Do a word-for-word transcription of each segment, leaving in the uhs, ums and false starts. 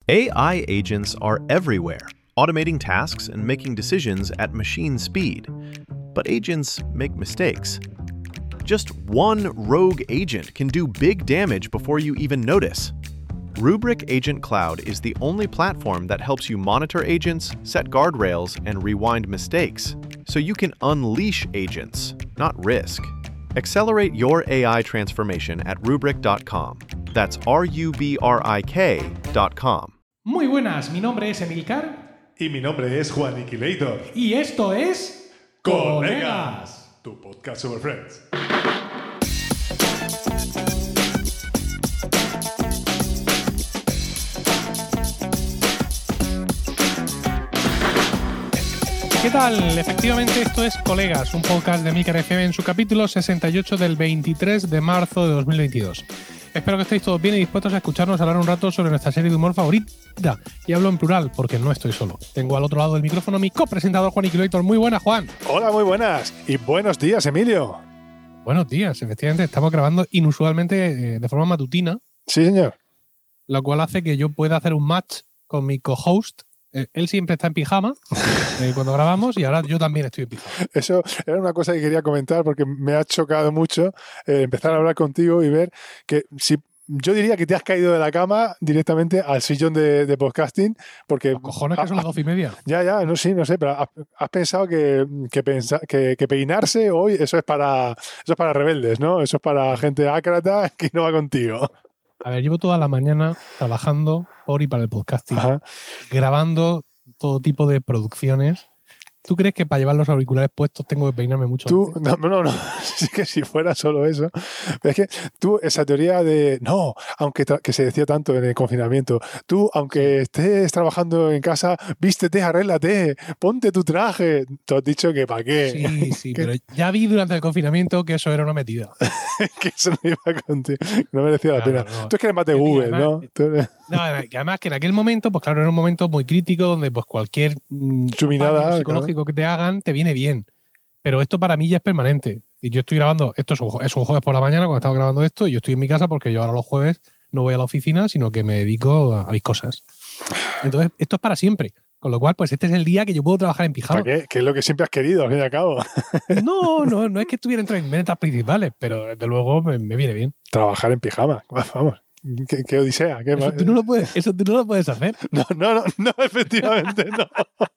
A I agents are everywhere, automating tasks and making decisions at machine speed. But agents make mistakes. Just one rogue agent can do big damage before you even notice. Rubrik Agent Cloud is the only platform that helps you monitor agents, set guardrails, and rewind mistakes, so you can unleash agents, not risk. Accelerate your A I transformation at rubrik dot com. That's R U B R I K dot com. Muy buenas, mi nombre es Emilcar. Y mi nombre es Juan Iquilator. Y esto es... ¡Colegas! Tu podcast sobre Friends. ¿Qué tal? Efectivamente, esto es Colegas, un podcast de Emilcar F M en su capítulo sesenta y ocho del veintitrés de marzo de dos mil veintidós. Espero que estéis todos bien y dispuestos a escucharnos hablar un rato sobre nuestra serie de humor favorita. Y hablo en plural porque no estoy solo. Tengo al otro lado del micrófono a mi copresentador Juan Iquilator. Muy buenas, Juan. Hola, muy buenas. Y buenos días, Emilio. Buenos días. Efectivamente, estamos grabando inusualmente eh, de forma matutina. Sí, señor. Lo cual hace que yo pueda hacer un match con mi co-host. Eh, él siempre está en pijama eh, cuando grabamos y ahora yo también estoy en pijama. Eso era una cosa que quería comentar porque me ha chocado mucho eh, empezar a hablar contigo y ver que si yo diría que te has caído de la cama directamente al sillón de, de podcasting porque... Los cojones que son las doce y media. Ya, ya, no, sí, no sé, pero has, has pensado que, que, pensa, que, que peinarse hoy eso es para eso es para rebeldes, ¿no? Eso es para gente ácrata que no va contigo. A ver, llevo toda la mañana trabajando por y para el podcasting, Ajá. grabando todo tipo de producciones. ¿Tú crees que para llevar los auriculares puestos tengo que peinarme mucho? Tú, no, no, no, es que si fuera solo eso. Es que tú, esa teoría de, no, aunque tra- que se decía tanto en el confinamiento, tú, aunque estés trabajando en casa, vístete, arréglate, ponte tu traje. Tú has dicho que para qué. Sí, sí, que, pero ya vi durante el confinamiento que eso era una metida. que eso no iba contigo, no merecía la Claro, pena. no. Tú es que eres más de Sí, Google, además, ¿no? Tú eres- No, que además que en aquel momento, pues claro, era un momento muy crítico donde pues cualquier mm, Chuminada, fallo psicológico claro. que te hagan te viene bien. Pero esto para mí ya es permanente. Y yo estoy grabando, esto es un, ju- es un jueves por la mañana cuando estaba grabando esto y yo estoy en mi casa porque yo ahora los jueves no voy a la oficina, sino que me dedico a, a mis cosas. Entonces, esto es para siempre. Con lo cual, pues este es el día que yo puedo trabajar en pijama. ¿Para qué? Que es lo que siempre has querido, al fin y al cabo. No, no, no es que estuviera entre mis metas principales, pero desde luego me, me viene bien. Trabajar en pijama, vamos. Qué, qué odisea. Qué Eso ma- tú, no lo puedes, eso tú no lo puedes hacer. No, no, no, no, efectivamente no.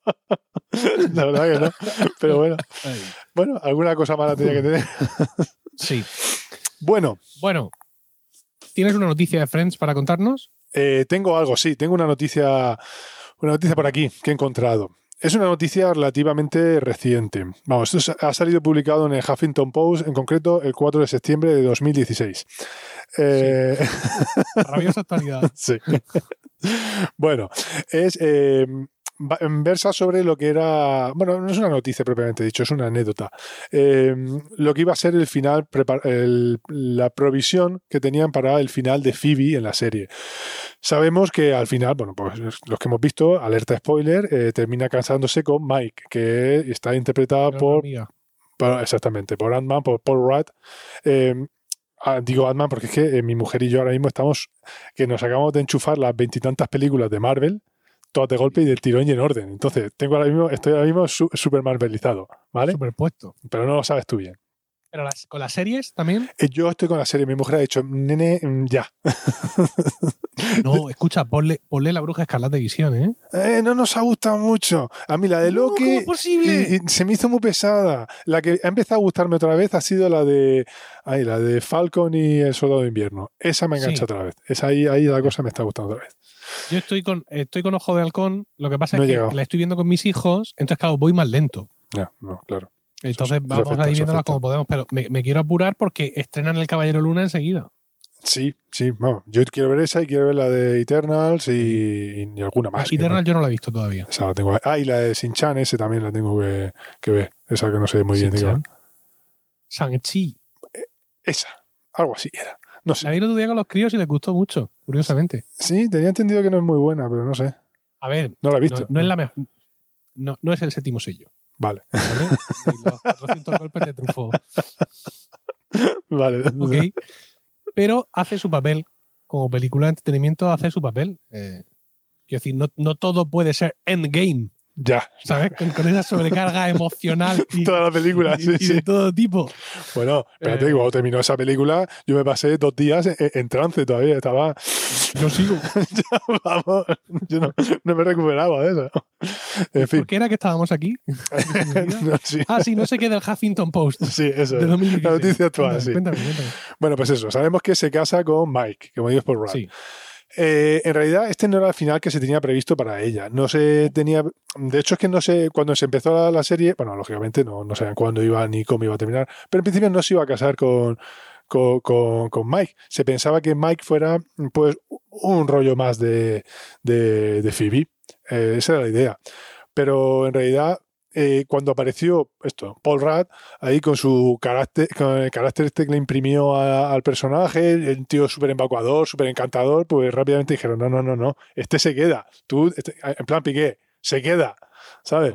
La verdad que no. Pero bueno, Ay. bueno, alguna cosa mala tenía que tener. Sí. Bueno, Bueno, ¿tienes una noticia de Friends para contarnos? eh, tengo algo, sí, tengo una noticia, una noticia por aquí que he encontrado. Es una noticia relativamente reciente. Vamos, esto ha salido publicado en el Huffington Post, en concreto el cuatro de septiembre de dos mil dieciséis. Eh, Rabiosa actualidad. Sí. Bueno, es eh, va- versa sobre lo que era, bueno, no es una noticia propiamente dicho, es una anécdota. Eh, lo que iba a ser el final, prepar- el- la provisión que tenían para el final de Phoebe en la serie. Sabemos que al final, bueno, pues los que hemos visto, alerta spoiler, eh, termina casándose con Mike, que está interpretada Pero, por, amiga, por- exactamente, por Ant-Man, por Paul Rudd. Eh, ah, digo Ant-Man porque es que eh, mi mujer y yo ahora mismo estamos, que nos acabamos de enchufar las veintitantas películas de Marvel, todas de golpe y del tirón y en orden. Entonces, tengo ahora mismo, estoy ahora mismo su- súper marvelizado, ¿vale? superpuesto. Pero no lo sabes tú bien. Pero las, con las series también. Eh, Yo estoy con la serie, mi mujer ha dicho, nene, mm, ya. No, escucha, ponle, ponle la bruja escarlata de visión, ¿eh? Eh, no nos ha gustado mucho. A mí la de No, Loki ¿cómo es posible? y- y se me hizo muy pesada. La que ha empezado a gustarme otra vez ha sido la de ay, la de Falcon y el Soldado de Invierno. Esa me engancha Sí. otra vez. Esa ahí, ahí la cosa me está gustando otra vez. Yo estoy con, estoy con Ojo de Halcón. Lo que pasa No he es que llegado. la estoy viendo con mis hijos, entonces, claro, voy más lento. Ya, no, claro. Entonces Eso- eso vamos afecta, a ir eso viéndolas afecta. como podemos, pero me, me quiero apurar porque estrenan El Caballero Luna enseguida. Sí, sí, bueno, yo quiero ver esa y quiero ver la de Eternals y, y alguna más. que Eternal no- yo no la he visto todavía. esa la tengo. Ah, y la de Shin-Chan, ese también la tengo que, que ver. Esa que no sé muy bien. digo. Shin-Chan. Shang-Chi. Esa, algo así era. No La sé. vi el otro día con los críos y les gustó mucho, curiosamente. Sí, tenía entendido que no es muy buena, pero no sé. A ver, No la he no, visto. no es la mejor. No, no es el séptimo sello. Vale, ¿Vale? Y los cuatrocientos golpes de Truffaut. vale. Ok. Pero hace su papel. Como película de entretenimiento hace su papel. Eh, Quiero decir, no, no todo puede ser Endgame. Ya. ¿Sabes? Con, con esa sobrecarga emocional y, toda la película, y, sí, y sí. de todo tipo. Bueno, espérate, Eh, cuando terminó esa película, yo me pasé dos días en, en trance todavía. Estaba. Yo sigo. ya, vamos, yo no, no me recuperaba de eso. En fin. ¿Por qué era que estábamos aquí? no, sí. Ah, sí, no sé qué del Huffington Post. Sí, eso. De dos mil dieciséis. La noticia actual, Cuéntame, sí. cuéntame, cuéntame. Bueno, pues eso. Sabemos que se casa con Mike, como dices por Brad. Sí. Eh, en realidad, este no era el final que se tenía previsto para ella. No se tenía. De hecho, es que no sé. Cuando se empezó la, la serie, bueno, lógicamente no, no sabían cuándo iba ni cómo iba a terminar. Pero en principio no se iba a casar con, con, con, con Mike. Se pensaba que Mike fuera, pues, un rollo más de, de, de Phoebe. Eh, esa era la idea. Pero en realidad. Eh, cuando apareció esto, Paul Rudd, ahí con su carácter, con el carácter este que le imprimió a, al personaje, el tío súper evacuador, súper encantador, pues rápidamente dijeron, no, no, no, no, este se queda, tú, este, en plan Piqué, se queda, ¿sabes?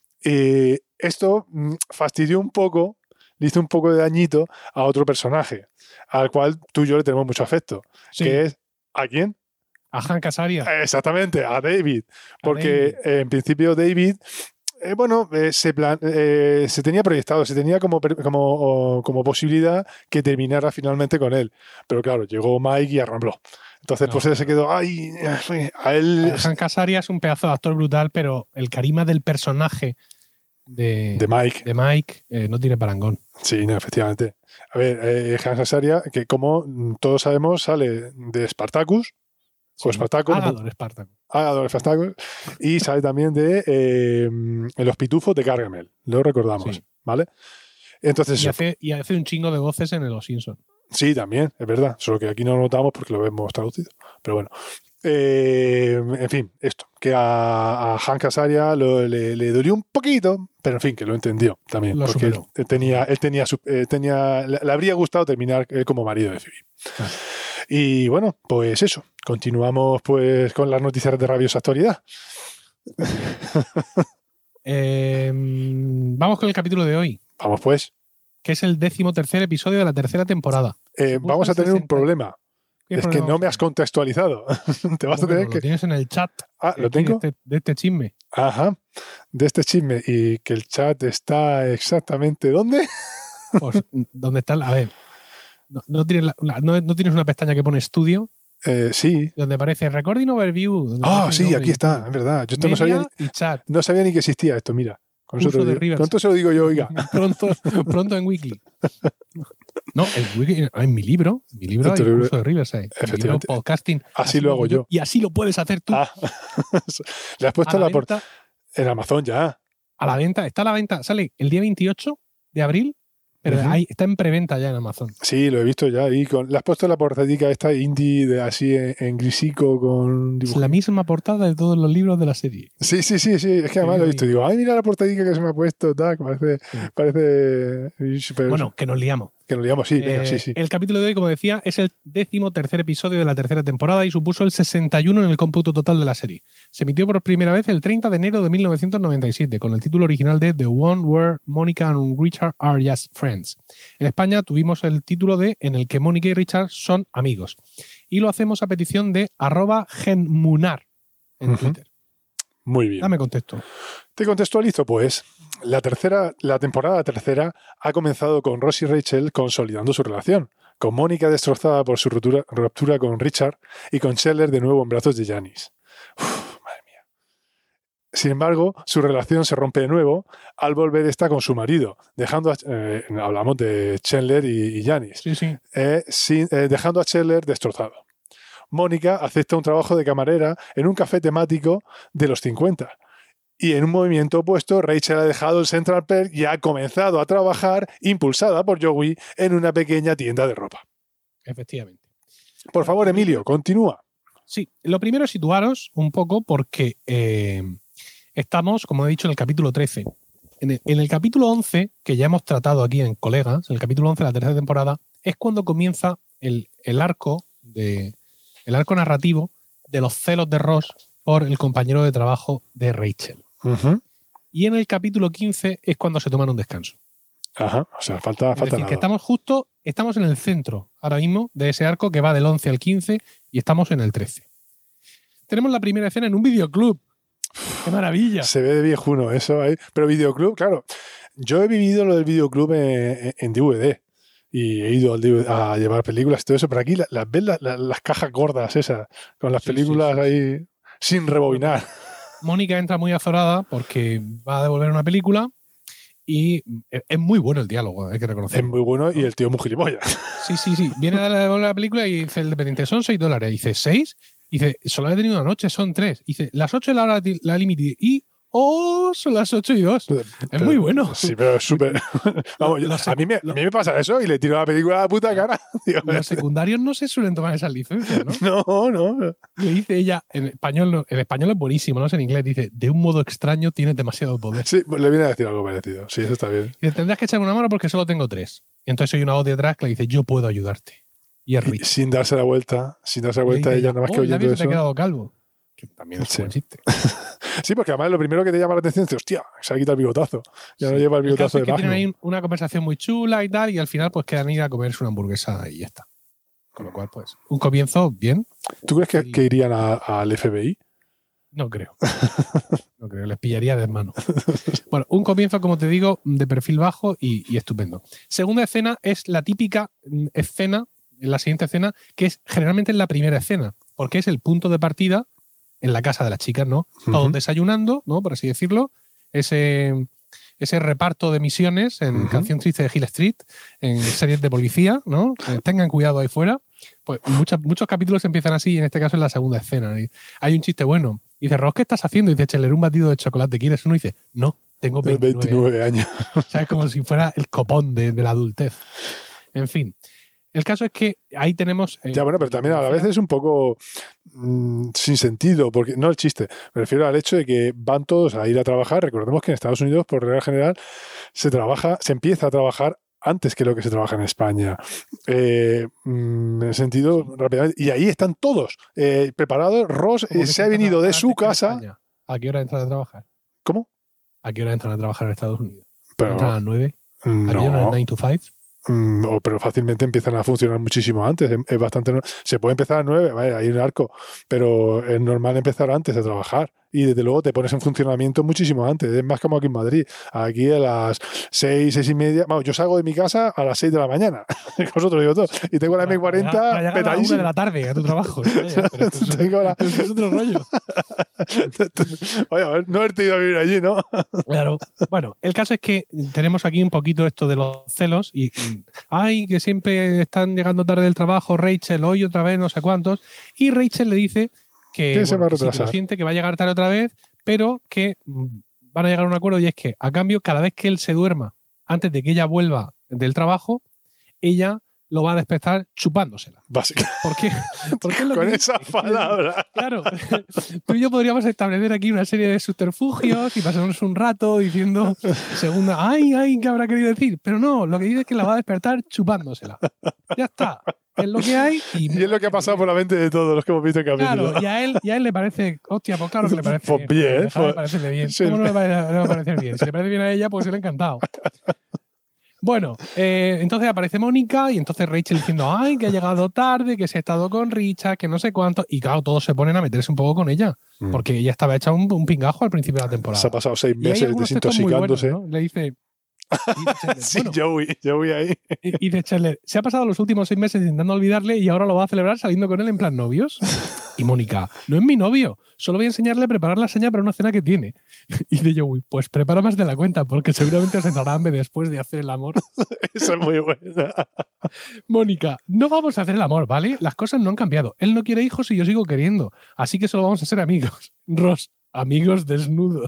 Y esto mm, fastidió un poco, le hizo un poco de dañito a otro personaje, al cual tú y yo le tenemos mucho afecto, Sí. que es, ¿a quién? A Hank Azaria. Exactamente, a David, porque David. eh, en principio David... Eh, bueno, eh, se, plan, eh, se tenía proyectado, se tenía como, como, o, como posibilidad que terminara finalmente con él. Pero claro, llegó Mike y arrambló. Entonces, No, pues él se quedó, ay, a él... Hank Azaria es un pedazo de actor brutal, pero el carisma del personaje de, De Mike. de Mike eh, no tiene parangón. Sí, no, efectivamente. A ver, eh, Hank Azaria, que como todos sabemos, sale de Spartacus, o Spartacus, Agador Spartacus. Agador Spartacus, y sale también de eh, Los Pitufos de Gargamel, lo recordamos, Sí. ¿vale? Entonces, Y hace, y hace un chingo de voces en Los Simpsons. sí, también, es verdad. Solo que aquí no lo notamos porque lo vemos traducido. Pero bueno. Eh, en fin, esto. Que a, a Hank Azaria lo, le, le dolió un poquito, pero en fin, que lo entendió también. Lo porque él, superó. él tenía, él tenía, su- eh, tenía le, le habría gustado terminar eh, como marido de Phoebe. Ah. Y bueno, pues eso. Continuamos pues con las noticias de rabiosa actualidad. Eh, vamos con el capítulo de hoy, Vamos pues. que es el décimo tercer episodio de la tercera temporada. Eh, Supuso vamos a el tener un sesenta. problema. ¿Qué Es que problema no me vamos has contextualizado. Te vas a Bueno, tener Lo que... tienes en el chat. Ah, de ¿lo aquí, de tengo? este, de este chisme. Ajá, de este chisme y que el chat está exactamente ¿dónde? Pues, ¿dónde está? la- A ver, no, no tienes la- la- no- no tienes una pestaña que pone estudio, Eh, sí. donde aparece Recording Overview. donde Ah, aparece el sí, nombre aquí y está, todo. es verdad. Yo esto no sabía, Media y chat. no sabía ni que existía esto, mira. Con eso, te Curso lo de digo, Riverside. con esto se lo digo yo, oiga. pronto, pronto en Wiki. No, en Wiki, en mi libro, en mi libro En tu hay libro, curso de Riverside. En mi libro efectivamente. podcasting. Así lo hago yo. Y así lo puedes hacer tú. Ah, le has a puesto la la por- venta, en Amazon ya. a la venta, está a la venta, sale el día veintiocho de abril, pero Ujú. ahí está en preventa ya en Amazon. Sí, lo he visto ya. Y con, le has puesto la portadita esta indie de así en, en grisico con Es dibujos. la misma portada de todos los libros de la serie. Sí, sí, sí, sí. Es que además lo he visto. Y digo, ay, mira la portadita que se me ha puesto. Tal, que parece, Sí. parece y super- Bueno, que nos liamos. que nos liamos. Sí, venga, Eh, sí, sí. El capítulo de hoy, como decía, es el décimo tercer episodio de la tercera temporada y supuso el sesenta y uno en el cómputo total de la serie. Se emitió por primera vez el treinta de enero de mil novecientos noventa y siete con el título original de The One Where Monica and Richard Are Just Friends. En España tuvimos el título de En el que Mónica y Richard son amigos. Y lo hacemos a petición de arroba genmunar en Ujú. Twitter. Muy bien. Dame contexto. Te contextualizo, pues. La tercera, la temporada tercera ha comenzado con Ross y Rachel consolidando su relación, con Mónica destrozada por su ruptura, ruptura con Richard y con Scheller de nuevo en brazos de Janice. Uf, madre mía. Sin embargo, su relación se rompe de nuevo al volver esta con su marido, dejando a, eh, hablamos de Chandler y, y Janice, Sí, sí. eh, sin- eh, dejando a Scheller destrozado. Mónica acepta un trabajo de camarera en un café temático de los cincuenta. Y en un movimiento opuesto, Rachel ha dejado el Central Perk y ha comenzado a trabajar, impulsada por Joey, en una pequeña tienda de ropa. Efectivamente. Por favor, Emilio, continúa. Sí, lo primero es situaros un poco porque eh, estamos, como he dicho, en el capítulo trece. En el, en el capítulo once, que ya hemos tratado aquí en Colegas, en el capítulo once de la tercera temporada, es cuando comienza el, el arco de el arco narrativo de los celos de Ross por el compañero de trabajo de Rachel. Uh-huh. Y en el capítulo quince es cuando se toman un descanso. Ajá, o sea, falta, Es falta decir, nada. que estamos justo, estamos en el centro ahora mismo de ese arco que va del once al quince y estamos en el trece. tenemos la primera escena en un videoclub. ¡Qué maravilla! Se ve de viejuno eso ahí. Pero videoclub, claro. Yo he vivido lo del videoclub en, en D V D. Y he ido al D V D a llevar películas y todo eso. Pero aquí las la, ves la, la, las cajas gordas esas, con las sí, películas sí, sí, ahí sí. sin rebobinar. Mónica entra muy azorada porque va a devolver una película y es muy bueno el diálogo, hay que reconocerlo. Es muy bueno y el tío es muy gilipollas. Sí, sí, sí. Viene a devolver la película y dice el dependiente, son seis dólares. Y dice, ¿seis? Y dice, solo he tenido una noche, son tres. Y dice, las ocho es la hora la límite. Y, oh, son las ocho y dos. Pero, es muy bueno. Sí, pero es súper... Vamos, los, a, mí me, a mí me pasa eso y le tiro la película a la puta cara. Digo, los secundarios no se suelen tomar esas licencias, ¿no? No, no. Le dice ella, en español, en español es buenísimo, no sé en inglés, dice, de un modo extraño tienes demasiado poder. Sí, le viene a decir algo parecido. Sí, eso está bien. Y tendrás que echarme una mano porque solo tengo tres. Y entonces hay una voz detrás que le dice, yo puedo ayudarte. Y es Rich. Y sin darse la vuelta, sin darse la vuelta, ella nada más oh, que oyendo eso. Te ha quedado calvo. Que también es sí. un buen chiste. Sí, porque además lo primero que te llama la atención es, hostia, se ha quitado el bigotazo. Ya sí. no lleva el bigotazo el de Magnum. Tienen ahí una conversación muy chula y tal, y al final pues quedan ir a comerse una hamburguesa y ya está. Con lo cual, pues, un comienzo bien. ¿Tú crees que, y... que irían al F B I? No creo. No creo, les pillaría de mano. Bueno, un comienzo, como te digo, de perfil bajo y, y estupendo. Segunda escena es la típica escena, la siguiente escena, que es generalmente en la primera escena, porque es el punto de partida en la casa de las chicas, ¿no? Uh-huh. Todos desayunando, ¿no? Por así decirlo. Ese, ese reparto de misiones en uh-huh. Canción Triste de Hill Street, en series de policía, ¿no? Eh, tengan cuidado ahí fuera. Pues muchos, muchos capítulos empiezan así, y en este caso es la segunda escena. Y hay un chiste bueno. Y dice, Ross, ¿qué estás haciendo? Y dice, Chandler, un batido de chocolate. ¿Quieres uno? Y dice, no, tengo veintinueve, veintinueve años. O sea, es como si fuera el copón de, de la adultez. En fin. El caso es que ahí tenemos... Eh, ya, bueno, pero también a la vez es un poco mmm, sin sentido, porque no el chiste, me refiero al hecho de que van todos a ir a trabajar. Recordemos que en Estados Unidos, por regla general, se trabaja, se empieza a trabajar antes que lo que se trabaja en España. Eh, en el sentido, rápidamente. Y ahí están todos eh, preparados. Ross eh, se ha venido de su casa. ¿A qué hora entran a trabajar? ¿Cómo? ¿A qué hora entran a trabajar en Estados Unidos? Pero, ¿Entran a las nueve? No. ¿A las nueve to cinco? Mm, o, pero fácilmente empiezan a funcionar muchísimo antes. Es, es bastante. Se puede empezar a nueve, vale, hay un arco, pero es normal empezar antes de trabajar. Y desde luego te pones en funcionamiento muchísimo antes. Es más como aquí en Madrid. Aquí a las seis, seis y media. Vamos, yo salgo de mi casa a las seis de la mañana. Vosotros digo todo. Y tengo la eme cuarenta petadísima. A las una de la tarde a tu trabajo. ¿No? Tengo la... Es otro rollo. Oye, a ver, no haberte ido a vivir allí, ¿no? Claro. Bueno, el caso es que tenemos aquí un poquito esto de los celos y, y ay, que siempre están llegando tarde del trabajo, Rachel, hoy otra vez, no sé cuántos. Y Rachel le dice que, bueno, se va a retrasar? Que sí, lo siente, que va a llegar tarde otra vez, pero que van a llegar a un acuerdo y es que, a cambio, cada vez que él se duerma, antes de que ella vuelva del trabajo, ella lo va a despertar chupándosela. Básicamente. ¿Por qué? Porque es lo Con que esas palabras. Claro. Tú y yo podríamos establecer aquí una serie de subterfugios y pasarnos un rato diciendo, segunda, ay, ay, ¿qué habrá querido decir? Pero no, lo que dice es que la va a despertar chupándosela. Ya está. Es lo que hay. Y, y es lo que ha pasado por la mente de todos los que hemos visto el capítulo. Claro, y a él, y a él le parece, hostia, pues claro que le parece pues bien. bien. Pues, le parece bien. Sí. ¿Cómo no le va, le va a parecer bien? Si le parece bien a ella, pues se le ha encantado. Bueno, eh, entonces aparece Mónica y entonces Rachel diciendo, ay, que ha llegado tarde, que se ha estado con Richard, que no sé cuánto. Y claro, todos se ponen a meterse un poco con ella, mm. porque ella estaba hecha un, un pingajo al principio de la temporada. Se ha pasado seis meses desintoxicándose. Buenos, ¿no? Le dice... Chandler, sí, bueno, yo, voy, yo voy ahí. Y dice Chandler, se ha pasado los últimos seis meses intentando olvidarle y ahora lo va a celebrar saliendo con él en plan novios. Y Mónica, no es mi novio, solo voy a enseñarle a preparar la seña para una cena que tiene. Y dice Joey, pues prepara más de la cuenta porque seguramente se entrará hambre después de hacer el amor. Eso es muy buena. Mónica, no vamos a hacer el amor, ¿vale? Las cosas no han cambiado. Él no quiere hijos y yo sigo queriendo. Así que solo vamos a ser amigos. Ross, amigos desnudos.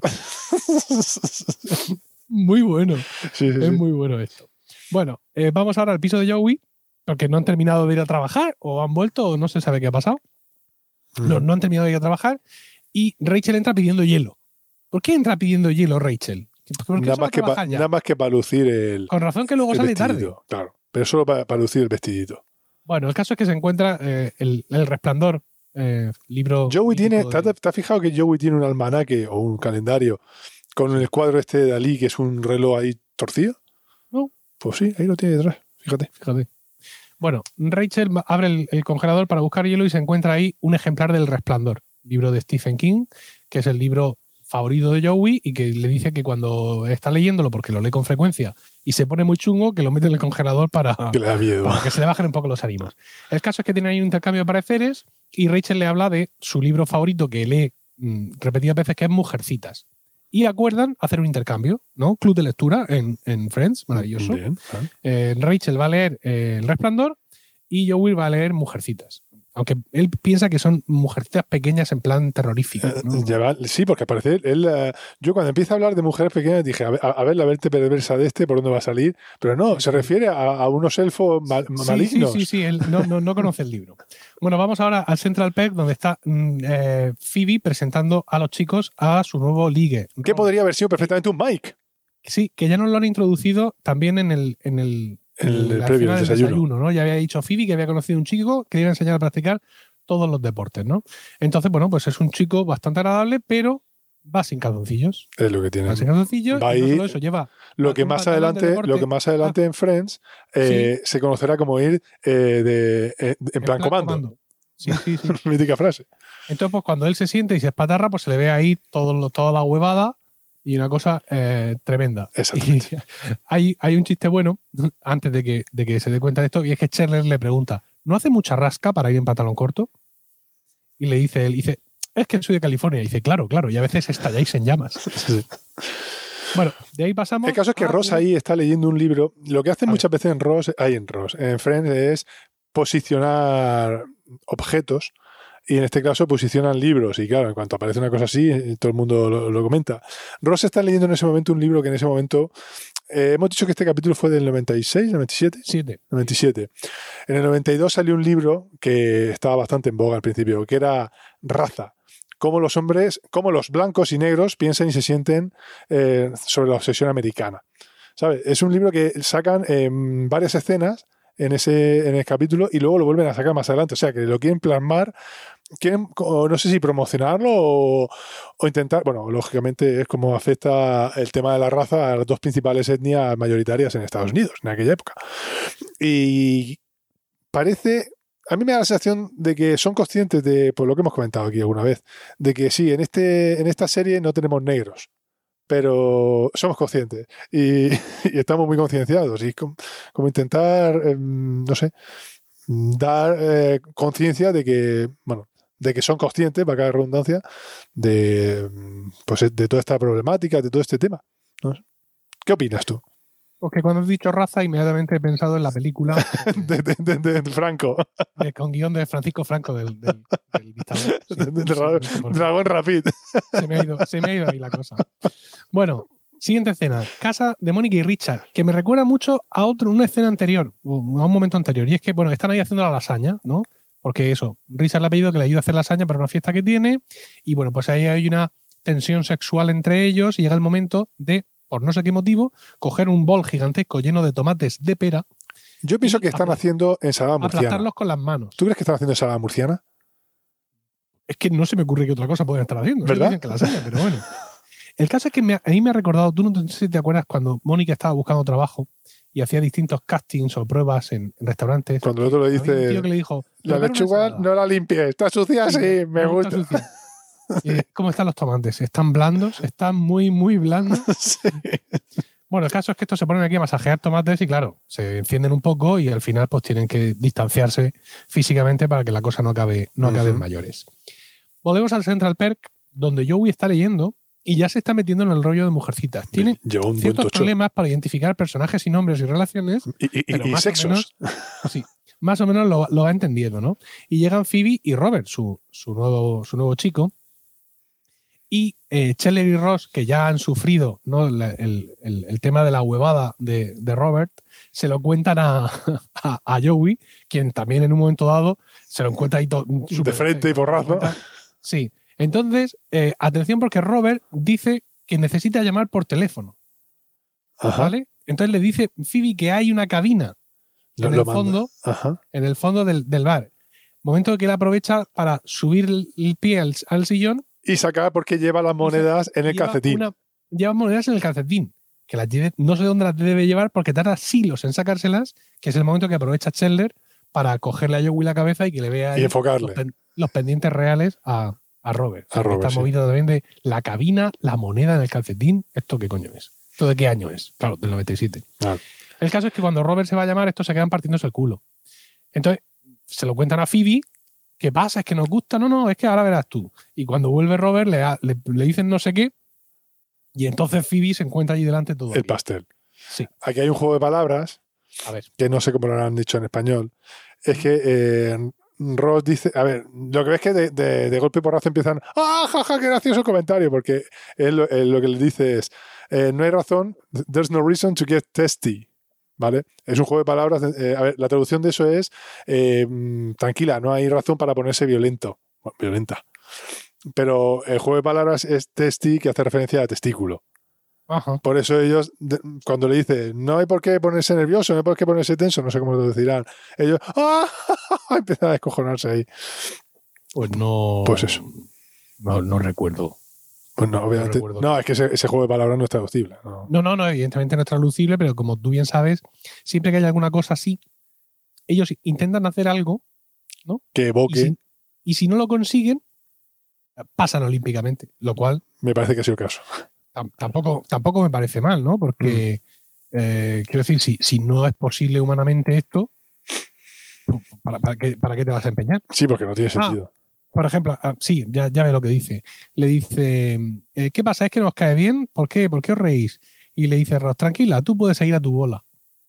Muy bueno. Sí, sí, es sí. muy bueno esto. Bueno, eh, vamos ahora al piso de Joey, porque no han terminado de ir a trabajar, o han vuelto, o no se sabe qué ha pasado. Mm. No, no han terminado de ir a trabajar. Y Rachel entra pidiendo hielo. ¿Por qué entra pidiendo hielo Rachel? Nada más, que pa, nada más que para lucir el. Con razón que luego sale vestidito, tarde. Claro, pero solo para, para lucir el vestidito. Bueno, el caso es que se encuentra eh, el, el Resplandor, eh, libro. Joey tiene. de... ¿Te, ¿Te has fijado que Joey tiene un almanaque o un calendario con el cuadro este de Dalí, que es un reloj ahí torcido? No. Pues sí, ahí lo tiene detrás. Fíjate. Fíjate. Bueno, Rachel abre el, el congelador para buscar hielo y se encuentra ahí un ejemplar del Resplandor. libro de Stephen King, que es el libro favorito de Joey y que le dice que cuando está leyéndolo, porque lo lee con frecuencia y se pone muy chungo, que lo mete en el congelador para que, le da miedo. para que se le bajen un poco los ánimos. El caso es que tienen ahí un intercambio de pareceres y Rachel le habla de su libro favorito que lee mmm, repetidas veces, que es Mujercitas. Y acuerdan hacer un intercambio, ¿no? Club de lectura en, en Friends, maravilloso. Bien, ¿eh? Eh, Rachel va a leer eh, El Resplandor y Joey va a leer Mujercitas. Aunque él piensa que son mujercitas pequeñas en plan terrorífico, ¿no? Eh, lleva, sí, porque parece él. Uh, yo cuando empieza a hablar de mujeres pequeñas dije, a ver, a, a ver la verte perversa de este, ¿por dónde va a salir? Pero no, se refiere a, a unos elfos mal, sí, malignos. Sí, sí, sí, él no, no, no conoce el libro. Bueno, vamos ahora al Central Perk, donde está eh, Phoebe presentando a los chicos a su nuevo ligue. Que podría haber sido perfectamente un Mike. Sí, que ya nos lo han introducido también en el... En el En el, el la previo, el desayuno. desayuno, ¿no? Ya había dicho Phoebe que había conocido un chico que le iba a enseñar a practicar todos los deportes, ¿no? Entonces, bueno, pues es un chico bastante agradable, pero va sin calzoncillos. Es lo que tiene. Va sin calzoncillos va y no ahí, solo eso, lleva lo que más adelante, de lo que más adelante ah, en Friends eh, sí. se conocerá como ir eh, de, eh, en, en plan, plan comando. comando. Sí, sí, sí. Mítica frase. Entonces, pues cuando él se siente y se espatarra, pues se le ve ahí todo, toda la huevada y una cosa eh, tremenda. Exactamente. hay, hay un chiste bueno, antes de que, de que se dé cuenta de esto, y es que Chandler le pregunta, ¿no hace mucha rasca para ir en pantalón corto? Y le dice él, dice, es que soy de California. Y dice, claro, claro, y a veces estalláis en llamas. Sí. Bueno, de ahí pasamos. El caso es que a... Ross ahí está leyendo un libro. Lo que hacen muchas veces en Ross, hay en Ross, en Friends, es posicionar objetos. Y en este caso posicionan libros. Y claro, en cuanto aparece una cosa así, todo el mundo lo, lo comenta. Ross está leyendo en ese momento un libro que en ese momento... Eh, hemos dicho que este capítulo fue del noventa y seis, noventa y siete. Siete. noventa y siete. En el noventa y dos salió un libro que estaba bastante en boga al principio, que era Raza. Cómo los hombres, cómo los blancos y negros piensan y se sienten eh, sobre la obsesión americana. ¿Sabes? Es un libro que sacan eh, varias escenas en ese en el capítulo y luego lo vuelven a sacar más adelante. O sea, que lo quieren plasmar, quieren, no sé si promocionarlo o, o intentar, bueno, lógicamente es como afecta el tema de la raza a las dos principales etnias mayoritarias en Estados Unidos en aquella época. Y parece, a mí me da la sensación de que son conscientes de, por lo que hemos comentado aquí alguna vez, de que sí, en, este, en esta serie no tenemos negros, pero somos conscientes y, y estamos muy concienciados y como, como intentar, eh, no sé, dar eh, conciencia de que, bueno, de que son conscientes, para cada redundancia, de, pues, de toda esta problemática, de todo este tema, ¿no? ¿Qué opinas tú? Porque cuando has dicho raza, inmediatamente he pensado en la película de, de, de, de Franco. De, con guión de Francisco Franco, del, del, del dictador. Sí, de, de, no sé Dragón Rapid. Se me, ha ido, se me ha ido ahí la cosa. Bueno, siguiente escena. Casa de Mónica y Richard, que me recuerda mucho a otro, una escena anterior, a un momento anterior. Y es que, bueno, están ahí haciendo la lasaña, ¿no? Porque eso, Richard le ha pedido que le ayude a hacer lasaña para una fiesta que tiene. Y bueno, pues ahí hay una tensión sexual entre ellos y llega el momento de, por no sé qué motivo, coger un bol gigantesco lleno de tomates de pera. Yo pienso que están haciendo ensalada murciana. Aplastarlos con las manos. ¿Tú crees que están haciendo ensalada murciana? Es que no se me ocurre qué otra cosa pueden estar haciendo. ¿Verdad? Dicen que lasaña, pero bueno. El caso es que me, a mí me ha recordado, tú no sé si te acuerdas cuando Mónica estaba buscando trabajo y hacía distintos castings o pruebas en, en restaurantes. Cuando el otro le dice, un tío que le dijo, la lechuga no la limpie, está sucia, sí, sí me gusta. Sucia. Eh, ¿Cómo están los tomates? ¿Están blandos? ¿Están muy, muy blandos? Sí. Bueno, el caso es que estos se ponen aquí a masajear tomates y claro, se encienden un poco y al final pues tienen que distanciarse físicamente para que la cosa no acabe, no acabe uh-huh. en mayores. Volvemos al Central Perk, donde Joey está leyendo y ya se está metiendo en el rollo de Mujercitas. Tiene un ciertos problemas para identificar personajes y nombres y relaciones, y, y, pero y más sexos. O menos, sí, más o menos lo, lo va entendiendo, ¿no? Y llegan Phoebe y Robert, su, su, nuevo, su nuevo chico, y eh, Chandler y Ross, que ya han sufrido, ¿no? el, el, el, el tema de la huevada de, de Robert, se lo cuentan a, a, a Joey, quien también en un momento dado se lo encuentra ahí todo, super, de frente y porrazo. Sí. Entonces, eh, atención porque Robert dice que necesita llamar por teléfono. Ajá. ¿Vale? Entonces le dice Phoebe que hay una cabina lo, en, lo el fondo, Ajá. en el fondo del, del bar. Momento que él aprovecha para subir el, el pie al, al sillón y sacar porque lleva las monedas en el lleva calcetín. Una, lleva monedas en el calcetín. Que las lleve, no sé dónde las debe llevar porque tarda siglos en sacárselas, que es el momento que aprovecha Chandler para cogerle a Joey la cabeza y que le vea y enfocarle los, pen, los pendientes reales a, A Robert. A Robert, Está sí. movido también de la cabina, la moneda en el calcetín. ¿Esto qué coño es? ¿Esto de qué año es? Claro, del noventa y siete. Ah, El caso es que cuando Robert se va a llamar, estos se quedan partiéndose el culo. Entonces, se lo cuentan a Phoebe. ¿Qué pasa? ¿Es que nos gusta? No, no, es que ahora verás tú. Y cuando vuelve Robert, le, ha- le, le dicen no sé qué. Y entonces Phoebe se encuentra allí delante todo. el pastel. Sí, Aquí hay un juego de palabras a ver. que no sé cómo lo han dicho en español. Es que eh, Ross dice, a ver, lo que ves que de, de, de golpe y porrazo empiezan, ¡ah, jaja, qué gracioso comentario! Porque él, él lo que le dice es, eh, no hay razón, there's no reason to get testy, ¿vale? Es un juego de palabras, eh, a ver, la traducción de eso es, eh, tranquila, no hay razón para ponerse violento, bueno, violenta. Pero el juego de palabras es testy, que hace referencia a testículo. Ajá. Por eso ellos, de- cuando le dicen, no hay por qué ponerse nervioso, no hay por qué ponerse tenso, no sé cómo lo decirán, ellos ¡ah! empiezan a descojonarse ahí. Pues no. Pues eso. No, no recuerdo. Pues no, obviamente. recuerdo. No, es que ese, ese juego de palabras no es traducible. No. No, no, no, evidentemente no es traducible, pero como tú bien sabes, siempre que hay alguna cosa así, ellos intentan hacer algo Que y evoque, si, y si no lo consiguen, pasan olímpicamente, lo cual me parece que ha sido el caso. tam- tampoco, tampoco me parece mal, ¿no? Porque, Mm. eh, quiero decir, si, si no es posible humanamente esto, ¿para, para qué, ¿para qué te vas a empeñar? Sí, porque no tiene Ah. sentido. Por ejemplo, ah, sí, ya, ya ve lo que dice. Le dice, eh, ¿qué pasa? ¿Es que nos cae bien? ¿Por qué? ¿Por qué os reís? Y le dice Ross, tranquila, tú puedes seguir a tu bola.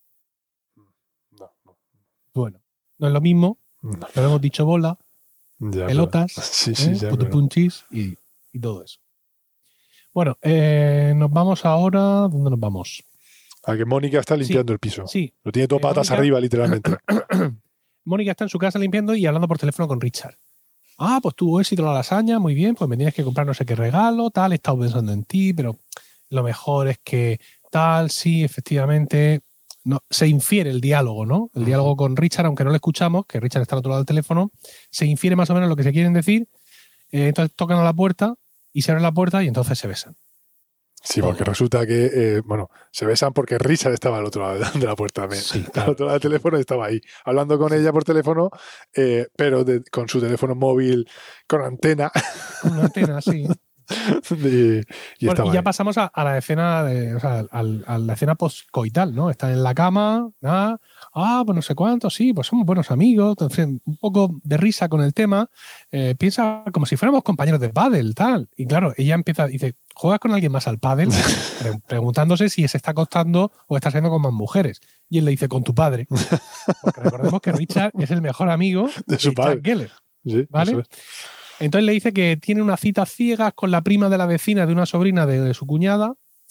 No, no, Bueno, no es lo mismo, no. pero hemos dicho bola, Ya, pelotas, pero- Sí, sí, ¿eh? ya, pero- putupunchis y, y todo eso. Bueno, eh, nos vamos ahora. ¿Dónde nos vamos? A que Mónica está limpiando el piso. Sí, Lo tiene todo Eh, patas Mónica- arriba, literalmente. Mónica está en su casa limpiando y hablando por teléfono con Richard. Ah, pues tuvo éxito la lasaña, muy bien, pues me tienes que comprar no sé qué regalo, tal, he estado pensando en ti, pero lo mejor es que tal, sí, efectivamente. No, se infiere el diálogo, ¿no? El Ujú. diálogo con Richard, aunque no lo escuchamos, que Richard está al otro lado del teléfono, se infiere más o menos lo que se quieren decir. Eh, entonces tocan a la puerta y se abre la puerta y entonces se besan. Sí, porque resulta que, eh, bueno, se besan porque Richard estaba al otro lado de de la puerta también. Sí, Al claro. otro lado del teléfono estaba ahí, hablando con ella por teléfono, eh, pero de- con su teléfono móvil con antena. Con una antena, sí. y, y Bueno, estaba y ya ahí. pasamos a, a la escena de, o sea, al- a, la escena postcoital, ¿no? Están en la cama, ah, ah, pues no sé cuánto, sí, pues somos buenos amigos, entonces, un poco de risa con el tema, eh, piensa como si fuéramos compañeros de pádel, tal. Y claro, ella empieza, dice, ¿juegas con alguien más al pádel? Pre- preguntándose si se está acostando o está saliendo con más mujeres. Y él le dice, con tu padre. Porque recordemos que Richard es el mejor amigo De su de padre. Chuck Geller. Sí, ¿Vale? eso es. Entonces le dice que tiene unas citas ciegas con la prima de la vecina de una sobrina de, de su cuñada,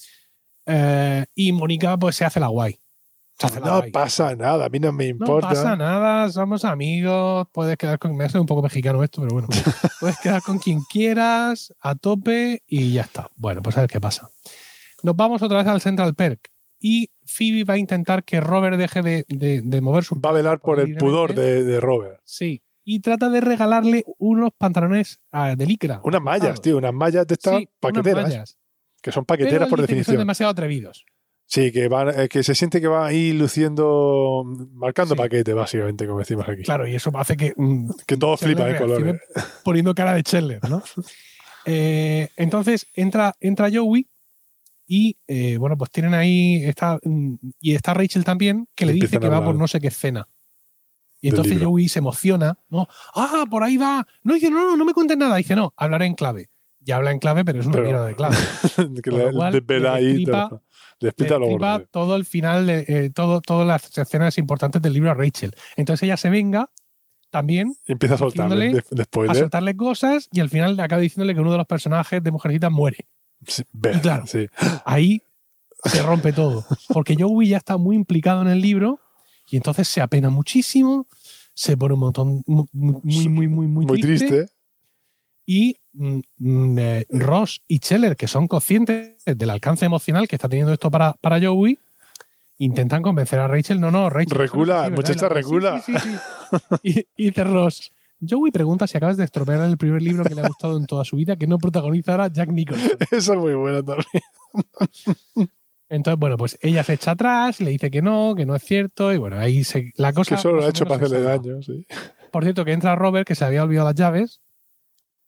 eh, y Mónica pues se hace la guay. Se hace la No guay. pasa nada, a mí no me No importa. pasa nada, somos amigos, puedes quedar con... Me hace un poco mexicano esto, pero bueno. Puedes quedar con quien quieras, a tope y ya está. Bueno, pues a ver qué pasa. Nos vamos otra vez al Central Perk y Phoebe va a intentar que Robert deje de, de, de mover su... Va a velar por el libremente. pudor de, de Robert. Sí. Y trata de regalarle unos pantalones ah, de licra. Unas mallas, tío, unas mallas de estas Sí, unas paqueteras, mallas. que son Pero paqueteras él por dice que son definición. demasiado atrevidos. Sí, que, van, eh, que se siente que va ahí luciendo, marcando Sí. paquete, básicamente, como decimos aquí. Claro, y eso hace que... mm, Que todos Chandler flipan en reaccione colores. poniendo cara de Chandler, ¿no? Eh, entonces entra, entra Joey y, eh, bueno, pues tienen ahí... Está, mm, y está Rachel también, que le dice Empiezan que a va hablar por no sé qué escena. Y del entonces libro. Joey se emociona. ¿No? ¡Ah, por ahí va! No, dice, no, no, no me cuentes nada. Dice, no, hablaré en clave. Ya habla en clave, pero es una Pero- mierda de clave. que Con le, lo cual, le desvela le ahí, destripa- todo- le Le explica lo destripa gordo. todo el final, de, eh, todo, todas las escenas importantes del libro a Rachel. Entonces ella se venga también Y empieza a soltarle de, diciéndole de a spoiler. soltarle cosas y al final acaba diciéndole que uno de los personajes de Mujercitas muere. Sí, ver, Y claro. sí. Ahí se rompe todo. Porque Joey ya está muy implicado en el libro y entonces se apena muchísimo, se pone un montón muy, muy, muy, muy, muy, Muy triste. Y mm, mm, eh, Ross y Scheller, que son conscientes del alcance emocional que está teniendo esto para, para Joey, intentan convencer a Rachel. No, no, Rachel. Recula, eso no es así, muchacha, ¿verdad? recula. Sí, sí, sí, sí. Y, y dice Ross, Joey pregunta si acabas de estropear el primer libro que le ha gustado en toda su vida, que no protagonizara Jack Nicholson. Eso es muy bueno también. Entonces, bueno, pues ella se echa atrás, le dice que no, que no es cierto, y bueno, ahí se, la cosa... Que solo lo más ha o hecho menos para se hacerle salva. daño. Sí. Por cierto, que entra Robert, que se había olvidado las llaves,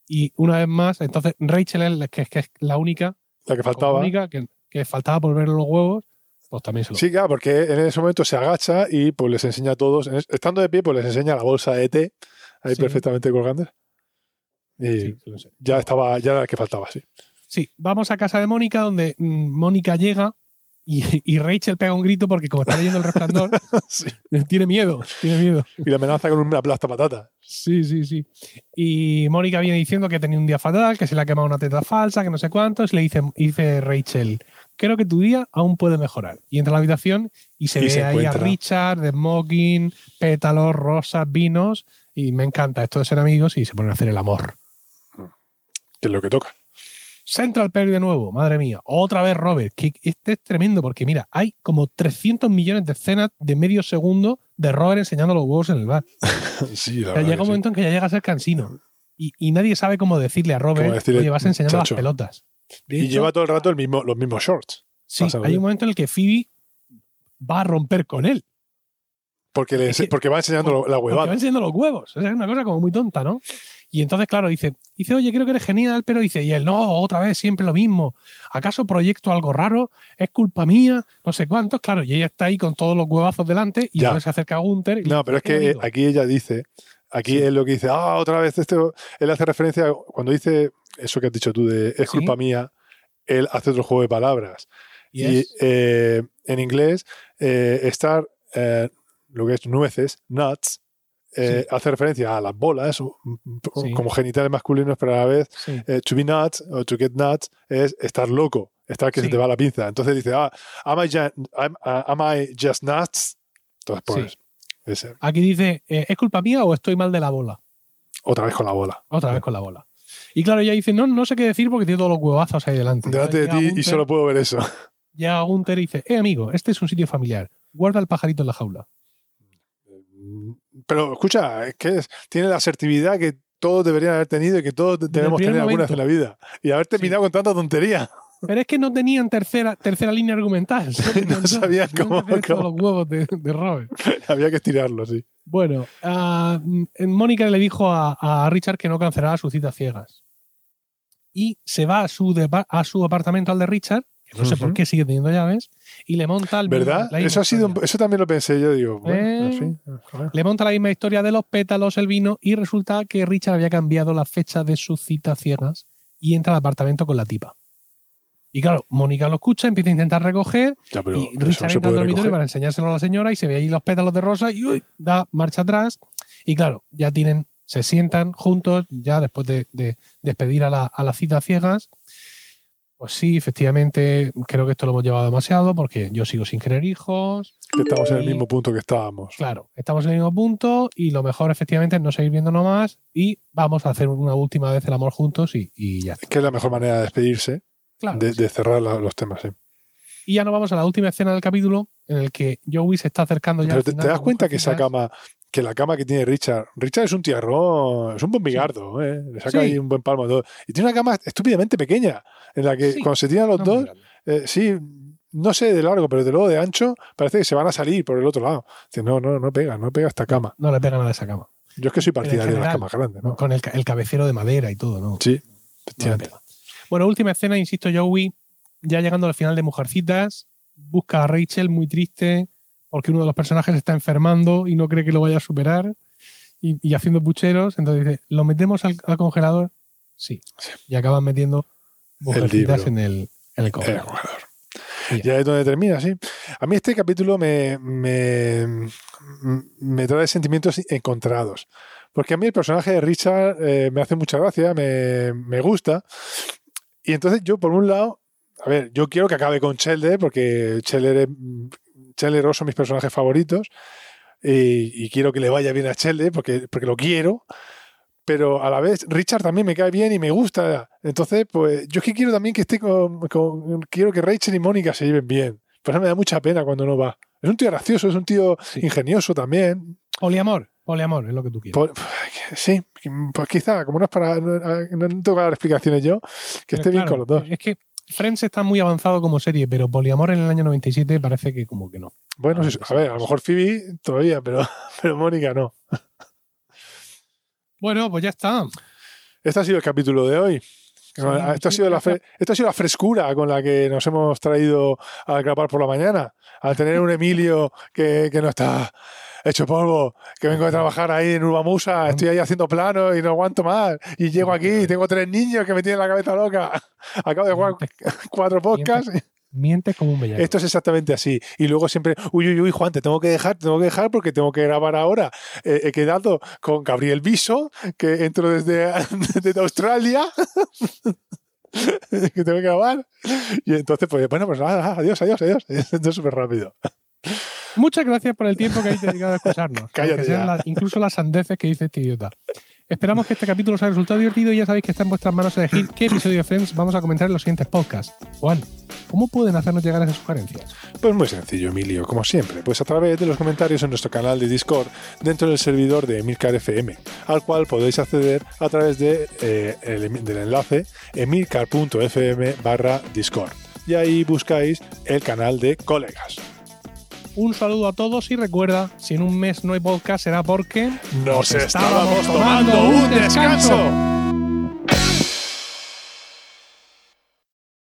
Y una vez más, entonces Rachel es la que, que es la única, La que faltaba. única que, que faltaba por ver los huevos, pues también se lo. Sí, claro, porque en ese momento se agacha y pues les enseña a todos, estando de pie, pues les enseña la bolsa de té, ahí Sí. perfectamente colgante. Y Sí, lo sé. ya estaba, ya era la que faltaba, sí. Sí, vamos a casa de Mónica, donde mm, Mónica llega y, y Rachel pega un grito porque como está leyendo El Resplandor, Sí. tiene miedo, tiene miedo. Y la amenaza con una plasta patata. Sí, sí, sí. Y Mónica viene diciendo que ha tenido un día fatal, que se le ha quemado una teta falsa, que no sé cuántos. Y le dice, dice Rachel, creo que tu día aún puede mejorar. Y entra a la habitación y se Y ve se ahí encuentra. a Richard, de smoking, pétalos, rosas, vinos. Y me encanta esto de ser amigos y se ponen a hacer el amor. Que es lo que toca. Central Perk de nuevo, madre mía. Otra vez Robert, que este es tremendo porque mira, hay como trescientos millones de escenas de medio segundo de Robert enseñando los huevos en el bar. Sí, la O sea, verdad llega que un sí. momento en que ya llega a ser cansino. Y, y nadie sabe cómo decirle a Robert, Cómo decirle, oye, vas enseñando "Chacho". las pelotas. De Y hecho, lleva todo el rato el mismo, los mismos shorts. sí, pasa, hay ¿no? un momento en el que Phoebe va a romper con él. Porque, le Es ense- que- porque va enseñando lo- la Porque va huevada. enseñando los huevos. O sea, es una cosa como muy tonta, ¿no? Y entonces, claro, dice, dice, oye, creo que eres genial, pero dice, y él, no, otra vez, siempre lo mismo. ¿Acaso proyecto algo raro? ¿Es culpa mía? No sé cuántos. Claro, y ella está ahí con todos los huevazos delante y Ya. entonces se acerca a Gunther. Y No, dice, pero es "Qué que bonito". aquí ella dice, aquí Sí. es lo que dice, ah, otra vez esto. Él hace referencia, cuando dice eso que has dicho tú de es Sí. culpa mía, él hace otro juego de palabras. Y Y es- eh, en inglés, eh, estar, eh, lo que es nueces, nuts, eh, Sí. hace referencia a las bolas, o- Sí. como genitales masculinos, pero a la vez sí. eh, to be nuts o to get nuts es estar loco, estar que Sí. se te va la pinza. Entonces dice, ah, am I, ju- am, uh, am I just nuts? Entonces, pues, Sí. ese, Aquí dice, eh, ¿es culpa mía o estoy mal de la bola? otra vez con la bola. Otra vez con la bola. Y claro, ella dice, no, no sé qué decir porque tiene todos los huevazos ahí delante. Delante de Entonces ti llega y Gunther- solo puedo ver eso. Llega Gunther y dice, eh, amigo, este es un sitio familiar. Guarda el pajarito en la jaula. Pero escucha, es que es- tiene la asertividad que todos deberían haber tenido y que todos debemos primer tener alguna vez momento. en la vida. Y haber terminado con tanta tontería. Pero es que no tenían tercera, tercera línea argumental. No sabían cómo- Tenían que hacer cómo. todos los huevos de, de Robert. Había que estirarlo, sí. Bueno, a- Mónica le dijo a, a Richard que no cancelara su cita ciegas. Y se va a su, depa- a su apartamento, al de Richard, que no sé por Ujú. qué sigue teniendo llaves, y le monta el mismo- ¿Verdad? la misma Eso ha sido, un- historia. eso también lo pensé yo, digo, bueno, Eh. en fin. joder. Le monta la misma historia de los pétalos, el vino, y resulta que Richard había cambiado la fecha de su cita ciegas y entra al apartamento con la tipa. Y claro, Mónica lo escucha, empieza a intentar recoger, Ya, pero y eso Richard no se entra al puede dormitorio recoger. para enseñárselo a la señora y se ve ahí los pétalos de rosa y uy, da marcha atrás. Y claro, ya tienen, se sientan juntos, ya después de, de despedir a la, a la cita ciegas. Pues sí, efectivamente, creo que esto lo hemos llevado demasiado porque yo sigo sin querer hijos. Que estamos en el y- mismo punto que estábamos. Claro, estamos en el mismo punto y lo mejor efectivamente es no seguir viéndonos más y vamos a hacer una última vez el amor juntos y, y ya está. Que es la mejor manera de despedirse, Claro. de, de cerrar la- los temas. Sí. Y ya nos vamos a la última escena del capítulo en el que Joey se está acercando ya Pero al te, final te das con cuenta que esa mujercitas. cama, que la cama que tiene Richard, Richard es un tiarrón, es un bombigardo, ¿eh? Le saca Sí. ahí un buen palmo a todo. Y tiene una cama estúpidamente pequeña, en la que Sí. cuando se tiran los No, muy dos, grande. eh, sí, no sé de largo, pero de luego de ancho, parece que se van a salir por el otro lado. Dice, no, no, no pega, no pega esta cama. No le pega nada a esa cama. Yo es que soy Pero en partidario de las general, camas grandes, ¿no? Con el, ca- el cabecero de madera y todo, ¿no? Sí, No le efectivamente. pega. Bueno, última escena, insisto, Joey, ya llegando al final de Mujercitas, busca a Rachel muy triste porque uno de los personajes está enfermando y no cree que lo vaya a superar y, y haciendo pucheros. Entonces dice, ¿lo metemos al, al congelador? Sí. Sí. Y acaban metiendo Mujercitas libro. en el, en el Eh, congelador. jugador. Sí. Ya es donde termina, sí. A mí este capítulo me, me, me trae sentimientos encontrados. Porque a mí el personaje de Richard eh, me hace mucha gracia, me, me gusta. Y entonces yo, por un lado, a ver, yo quiero que acabe con Chandler, porque Chandler, es- Chandler y Ross son mis personajes favoritos. Y, y quiero que le vaya bien a Chandler, porque, porque lo quiero. Pero a la vez Richard también me cae bien y me gusta. Entonces, pues yo es que quiero también que esté con, con- quiero que Rachel y Mónica se lleven bien. Por eso me da mucha pena cuando no va. Es un tío gracioso, es un tío Sí. ingenioso también. Poliamor, poliamor, es lo que tú quieres. Por- sí, pues quizá, como no es para, no, no tengo que dar explicaciones yo, que Pero esté bien claro, con los dos. Es que Friends está muy avanzado como serie, pero poliamor en el año noventa y siete parece que como que no. Bueno, a sí, ver, a ver, a lo mejor Phoebe todavía, pero, pero Mónica no. Bueno, pues ya está. Este ha sido el capítulo de hoy. Sí, esto, ha sido la fre- esto ha sido la frescura con la que nos hemos traído a grapar por la mañana. Al tener un Emilio que, que no está hecho polvo, que vengo de trabajar ahí en Urbamusa, estoy ahí haciendo planos y no aguanto más. Y llego aquí y tengo tres niños que me tienen la cabeza loca. Acabo de jugar cuatro podcasts. Mientes como un bellaco. Esto es exactamente así. Y luego siempre, uy, uy, uy, Juan, te tengo que dejar, te tengo que dejar porque tengo que grabar ahora. Eh, he quedado con Gabriel Viso, que entro desde, desde Australia, que tengo que grabar. Y entonces, pues, bueno, pues nada, adiós, adiós, adiós. Esto es súper rápido. Muchas gracias por el tiempo que habéis dedicado a escucharnos. Cállate sean ya. la, incluso las sandeces que dice este idiota. Esperamos que este capítulo os haya resultado divertido y ya sabéis que está en vuestras manos elegir qué episodio de Friends vamos a comentar en los siguientes podcasts. Juan, ¿cómo pueden hacernos llegar esas sugerencias? Pues muy sencillo, Emilio, como siempre. Pues a través de los comentarios en nuestro canal de Discord dentro del servidor de Emilcar F M, al cual podéis acceder a través de, eh, el, del enlace emilcar.fm barra Discord. Y ahí buscáis el canal de colegas. Un saludo a todos y recuerda, si en un mes no hay podcast será porque ¡Nos estábamos tomando un descanso!